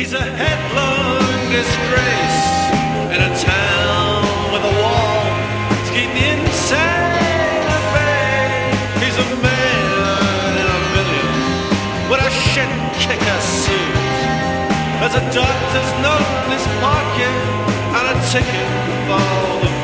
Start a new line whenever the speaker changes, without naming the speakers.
He's a headlong disgrace in a town with a wall to keep the insane at bay. He's a man in a million with a shit-kicker suit. There's a doctor's note in his pocket and a ticket for the